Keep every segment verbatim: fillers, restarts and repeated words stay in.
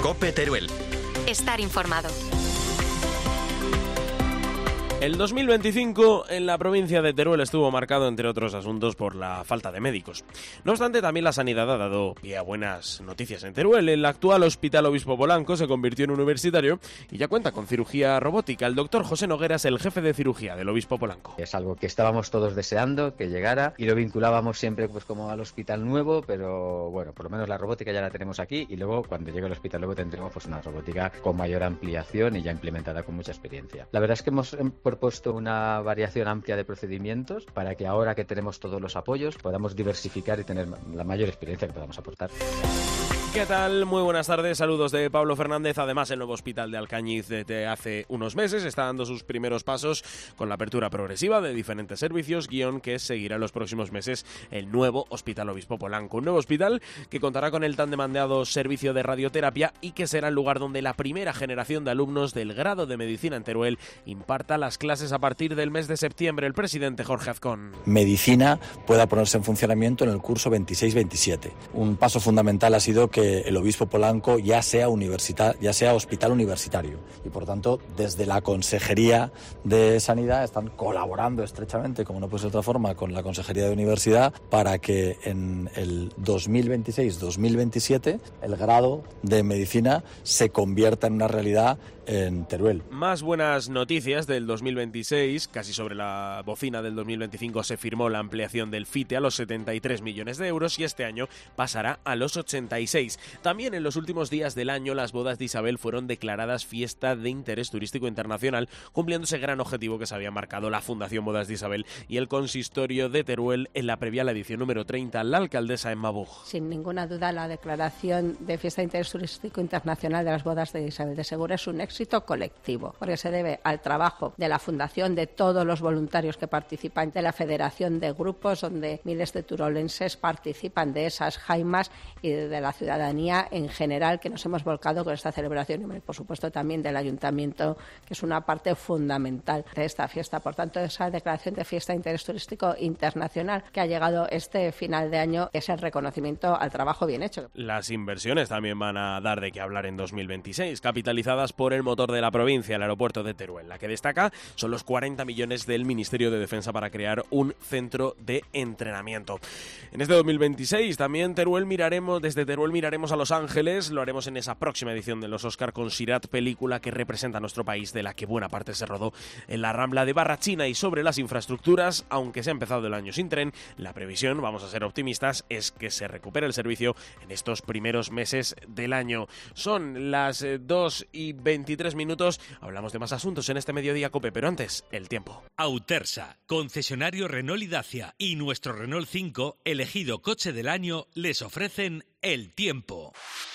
COPE Teruel. Estar informado. El dos mil veinticinco en la provincia de Teruel estuvo marcado, entre otros asuntos, por la falta de médicos. No obstante, también la sanidad ha dado pie a buenas noticias en Teruel. El actual Hospital Obispo Polanco se convirtió en universitario y ya cuenta con cirugía robótica. El doctor José Noguera es el jefe de cirugía del Obispo Polanco. Es algo que estábamos todos deseando que llegara y lo vinculábamos siempre pues como al hospital nuevo, pero bueno, por lo menos la robótica ya la tenemos aquí y luego cuando llegue el hospital nuevo tendremos pues una robótica con mayor ampliación y ya implementada con mucha experiencia. La verdad es que hemos propuesto una variación amplia de procedimientos para que ahora que tenemos todos los apoyos podamos diversificar y tener la mayor experiencia que podamos aportar. ¿Qué tal? Muy buenas tardes, saludos de Pablo Fernández. Además, el nuevo hospital de Alcañiz desde hace unos meses está dando sus primeros pasos con la apertura progresiva de diferentes servicios, guión que seguirá en los próximos meses el nuevo Hospital Obispo Polanco. Un nuevo hospital que contará con el tan demandado servicio de radioterapia y que será el lugar donde la primera generación de alumnos del grado de Medicina en Teruel imparta las clases a partir del mes de septiembre. El presidente Jorge Azcón. Medicina pueda ponerse en funcionamiento en el curso veintiséis veintisiete. Un paso fundamental ha sido que el Obispo Polanco ya sea universidad, ya sea hospital universitario y por tanto desde la Consejería de Sanidad están colaborando estrechamente, como no puede ser de otra forma, con la Consejería de Universidad para que en el dos mil veintiséis dos mil veintisiete el grado de Medicina se convierta en una realidad en Teruel. Más buenas noticias del dos mil veintiséis, casi sobre la bocina del dos mil veinticinco se firmó la ampliación del FITE a los setenta y tres millones de euros y este año pasará a los ochenta y seis. También en los últimos días del año las bodas de Isabel fueron declaradas fiesta de interés turístico internacional, cumpliendo ese gran objetivo que se había marcado la Fundación Bodas de Isabel y el consistorio de Teruel en la previa a la edición número treinta. La alcaldesa Emma Bug. Sin ninguna duda la declaración de fiesta de interés turístico internacional de las bodas de Isabel de Segura es un éxito éxito colectivo, porque se debe al trabajo de la Fundación, de todos los voluntarios que participan, de la Federación de Grupos, donde miles de turolenses participan de esas jaimas y de la ciudadanía en general, que nos hemos volcado con esta celebración y, por supuesto, también del Ayuntamiento, que es una parte fundamental de esta fiesta. Por tanto, esa declaración de fiesta de interés turístico internacional que ha llegado este final de año es el reconocimiento al trabajo bien hecho. Las inversiones también van a dar de qué hablar en dos mil veintiséis, capitalizadas por el motor de la provincia, el aeropuerto de Teruel. La que destaca son los cuarenta millones del Ministerio de Defensa para crear un centro de entrenamiento. En este dos mil veintiséis también Teruel miraremos, desde Teruel miraremos a Los Ángeles, lo haremos en esa próxima edición de los Oscar con Sirat, película que representa a nuestro país, de la que buena parte se rodó en la Rambla de Barrachina. Y sobre las infraestructuras, aunque se ha empezado el año sin tren, la previsión, vamos a ser optimistas, es que se recupere el servicio en estos primeros meses del año. Son las dos y veintitrés minutos, hablamos de más asuntos en este Mediodía COPE, pero antes, el tiempo. Autersa, concesionario Renault y Dacia y nuestro Renault cinco, elegido coche del año, les ofrecen el tiempo.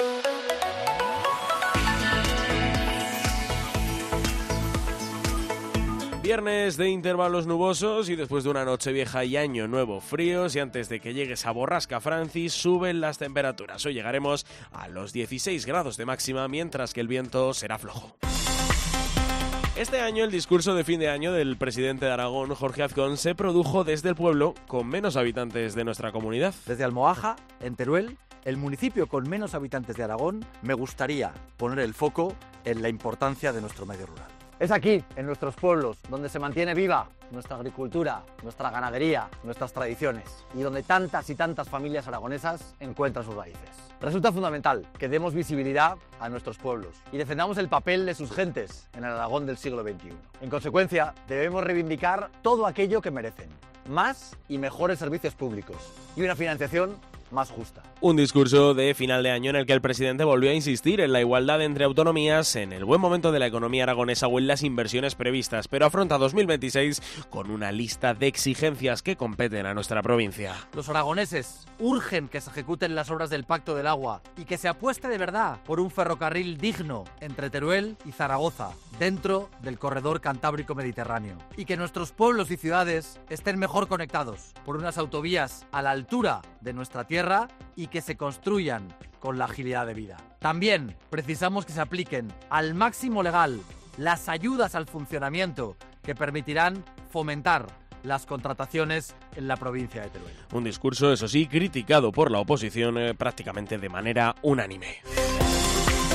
Viernes de intervalos nubosos y después de una noche vieja y año nuevo fríos, y antes de que llegue esa borrasca Francis, suben las temperaturas. Hoy llegaremos a los dieciséis grados de máxima, mientras que el viento será flojo. Este año el discurso de fin de año del presidente de Aragón, Jorge Azcón, se produjo desde el pueblo con menos habitantes de nuestra comunidad. Desde Almohaja, en Teruel, el municipio con menos habitantes de Aragón, me gustaría poner el foco en la importancia de nuestro medio rural. Es aquí, en nuestros pueblos, donde se mantiene viva nuestra agricultura, nuestra ganadería, nuestras tradiciones y donde tantas y tantas familias aragonesas encuentran sus raíces. Resulta fundamental que demos visibilidad a nuestros pueblos y defendamos el papel de sus gentes en el Aragón del siglo veintiuno. En consecuencia, debemos reivindicar todo aquello que merecen: más y mejores servicios públicos y una financiación más justa. Un discurso de final de año en el que el presidente volvió a insistir en la igualdad entre autonomías, en el buen momento de la economía aragonesa o en las inversiones previstas, pero afronta dos mil veintiséis con una lista de exigencias que competen a nuestra provincia. Los aragoneses urgen que se ejecuten las obras del Pacto del Agua y que se apueste de verdad por un ferrocarril digno entre Teruel y Zaragoza, dentro del corredor Cantábrico Mediterráneo, y que nuestros pueblos y ciudades estén mejor conectados por unas autovías a la altura de nuestra tierra y que se construyan con la agilidad de vida. También precisamos que se apliquen al máximo legal las ayudas al funcionamiento que permitirán fomentar las contrataciones en la provincia de Teruel. Un discurso, eso sí, criticado por la oposición eh, prácticamente de manera unánime.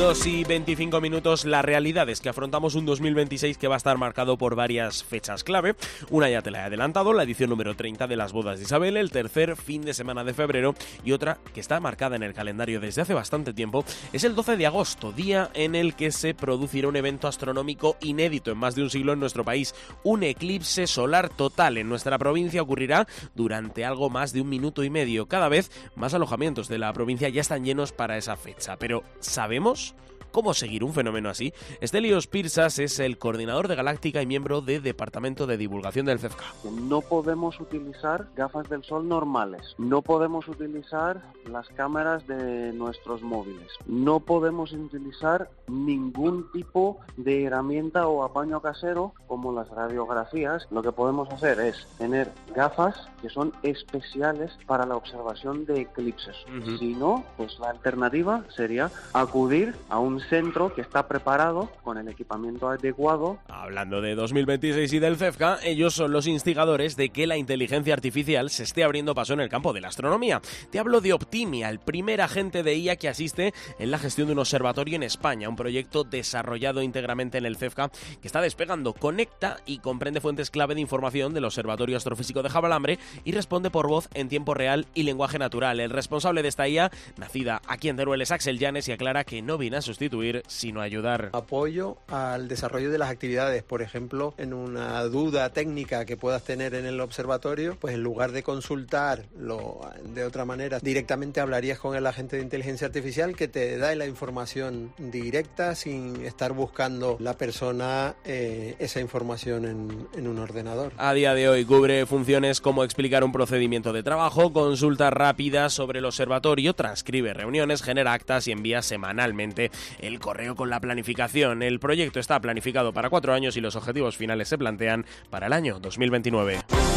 dos y veinticinco minutos. La realidad es que afrontamos un dos mil veintiséis que va a estar marcado por varias fechas clave. Una ya te la he adelantado, la edición número treinta de las bodas de Isabel, el tercer fin de semana de febrero, y otra que está marcada en el calendario desde hace bastante tiempo es el doce de agosto, día en el que se producirá un evento astronómico inédito en más de un siglo en nuestro país. Un eclipse solar total en nuestra provincia ocurrirá durante algo más de un minuto y medio. Cada vez más alojamientos de la provincia ya están llenos para esa fecha, pero ¿sabemos cómo seguir un fenómeno así? Estelios Pirsas es el coordinador de Galáctica y miembro de Departamento de Divulgación del CEFCA. No podemos utilizar gafas del sol normales, no podemos utilizar las cámaras de nuestros móviles, no podemos utilizar ningún tipo de herramienta o apaño casero como las radiografías. Lo que podemos hacer es tener gafas que son especiales para la observación de eclipses. Uh-huh. Si no, pues la alternativa sería acudir a un centro que está preparado con el equipamiento adecuado. Hablando de dos mil veintiséis y del CEFCA, ellos son los instigadores de que la inteligencia artificial se esté abriendo paso en el campo de la astronomía. Te hablo de Optimia, el primer agente de I A que asiste en la gestión de un observatorio en España, un proyecto desarrollado íntegramente en el CEFCA que está despegando, conecta y comprende fuentes clave de información del Observatorio Astrofísico de Javalambre y responde por voz en tiempo real y lenguaje natural. El responsable de esta I A, nacida aquí en Teruel, es Axel Llanes, y aclara que no viene a sustituir sino ayudar. Apoyo al desarrollo de las actividades, por ejemplo, en una duda técnica que puedas tener en el observatorio, pues en lugar de consultarlo de otra manera, directamente hablarías con el agente de inteligencia artificial que te da la información directa sin estar buscando la persona eh, esa información en, en un ordenador. A día de hoy cubre funciones como explicar un procedimiento de trabajo, consultas rápidas sobre el observatorio, transcribe reuniones, genera actas y envía semanalmente el correo con la planificación. El proyecto está planificado para cuatro años y los objetivos finales se plantean para el año dos mil veintinueve.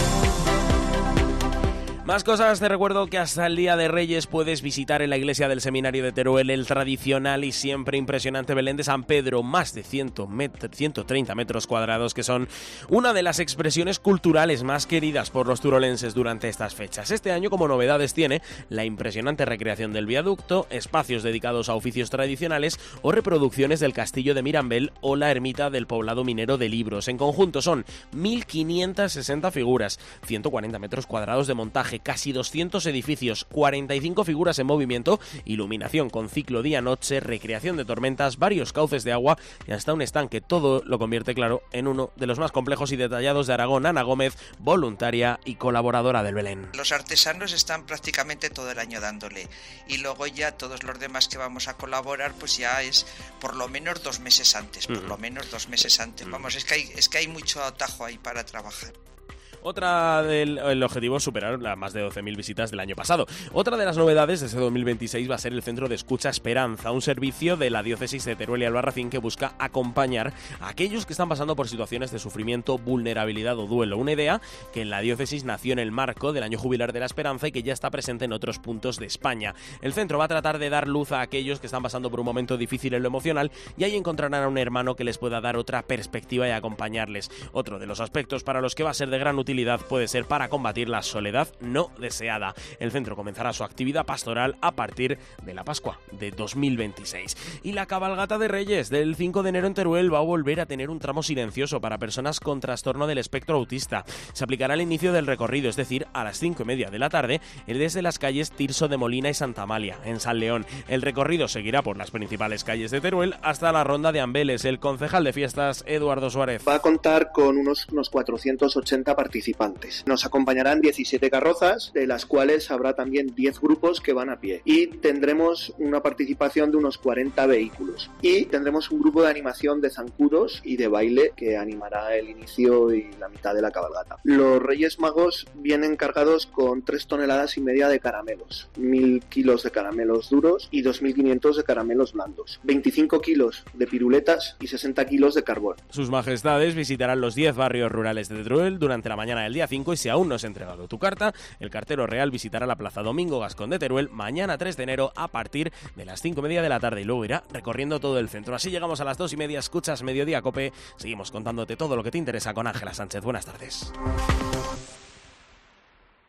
Más cosas, te recuerdo que hasta el Día de Reyes puedes visitar en la iglesia del Seminario de Teruel el tradicional y siempre impresionante Belén de San Pedro, más de ciento treinta metros cuadrados, que son una de las expresiones culturales más queridas por los turolenses durante estas fechas. Este año, como novedades, tiene la impresionante recreación del viaducto, espacios dedicados a oficios tradicionales o reproducciones del castillo de Mirambel o la ermita del poblado minero de Libros. En conjunto son mil quinientas sesenta figuras, ciento cuarenta metros cuadrados de montaje, casi doscientos edificios, cuarenta y cinco figuras en movimiento, iluminación con ciclo día-noche, recreación de tormentas, varios cauces de agua y hasta un estanque. Todo lo convierte, claro, en uno de los más complejos y detallados de Aragón. Ana Gómez, voluntaria y colaboradora del Belén. Los artesanos están prácticamente todo el año dándole, y luego ya todos los demás que vamos a colaborar pues ya es por lo menos dos meses antes, por mm. lo menos dos meses antes. Mm. Vamos, es que hay, es que hay mucho atajo ahí para trabajar. Otra del el objetivo es superar las más de doce mil visitas del año pasado. Otra de las novedades de este dos mil veintiséis va a ser el Centro de Escucha Esperanza, un servicio de la diócesis de Teruel y Albarracín que busca acompañar a aquellos que están pasando por situaciones de sufrimiento, vulnerabilidad o duelo. Una idea que en la diócesis nació en el marco del Año Jubilar de la Esperanza y que ya está presente en otros puntos de España. El centro va a tratar de dar luz a aquellos que están pasando por un momento difícil en lo emocional y ahí encontrarán a un hermano que les pueda dar otra perspectiva y acompañarles. Otro de los aspectos para los que va a ser de gran utilidad puede ser para combatir la soledad no deseada. El centro comenzará su actividad pastoral a partir de la Pascua de dos mil veintiséis. Y la cabalgata de Reyes del cinco de enero en Teruel va a volver a tener un tramo silencioso para personas con trastorno del espectro autista. Se aplicará al inicio del recorrido, es decir, a las cinco y media de la tarde, desde las calles Tirso de Molina y Santa Amalia, en San León. El recorrido seguirá por las principales calles de Teruel hasta la ronda de Ambeles. El concejal de fiestas, Eduardo Suárez. Va a contar con unos, unos cuatrocientos ochenta participantes. Nos acompañarán diecisiete carrozas, de las cuales habrá también diez grupos que van a pie. Y tendremos una participación de unos cuarenta vehículos. Y tendremos un grupo de animación de zancudos y de baile que animará el inicio y la mitad de la cabalgata. Los Reyes Magos vienen cargados con tres toneladas y media de caramelos, mil kilos de caramelos duros y dos mil quinientos de caramelos blandos, veinticinco kilos de piruletas y sesenta kilos de carbón. Sus majestades visitarán los diez barrios rurales de Teruel durante la mañana del día cinco y si aún no has entregado tu carta, el cartero real visitará la Plaza Domingo Gascón de Teruel mañana tres de enero a partir de las cinco y media de la tarde y luego irá recorriendo todo el centro. Así llegamos a las dos y media, escuchas Mediodía Cope, seguimos contándote todo lo que te interesa con Ángela Sánchez. Buenas tardes.